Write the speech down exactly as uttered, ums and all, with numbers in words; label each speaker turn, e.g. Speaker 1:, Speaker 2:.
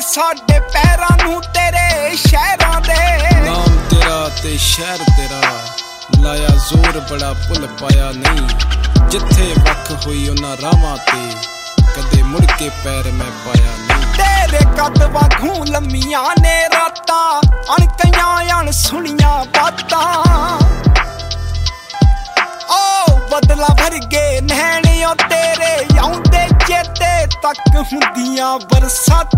Speaker 1: ਸਾਡੇ ਪੈਰਾਂ ਨੂੰ ਤੇਰੇ ਸ਼ਹਿਰਾਂ ਦੇ।
Speaker 2: ਨਾਮ ਤੇਰਾ ਤੇ ਸ਼ਹਿਰ ਤੇਰਾ ਲਾਇਆ ਜ਼ੋਰ ਬੜਾ ਭੁੱਲ ਪਾਇਆ ਨਹੀਂ। ਜਿੱਥੇ ਵੱਖ ਹੋਈ ਉਹਨਾਂ ਰਾਵਾਂ ਤੇ ਕਦੇ ਮੁੜ ਕੇ ਪੈਰ ਮੈਂ ਪਾਇਆ ਨਹੀਂ।
Speaker 1: ਤੇਰੇ ਕੱਦ ਵਾਂਗੂ ਲੰਮੀਆਂ ਨੇ ਰਾਤਾਂ ਅਣਕੀਆਂ ਅਣਸੁਣੀਆਂ ਬਾਤਾਂ। ਓ ਬਦਲਾ ਵਰਗੇ ਨੈਣਿਓ ਤੇਰੇ ਆਉਂਦੇ ਚੇਤੇ ਤੱਕ ਹੁੰਦੀਆਂ ਬਰਸਾਤਾਂ।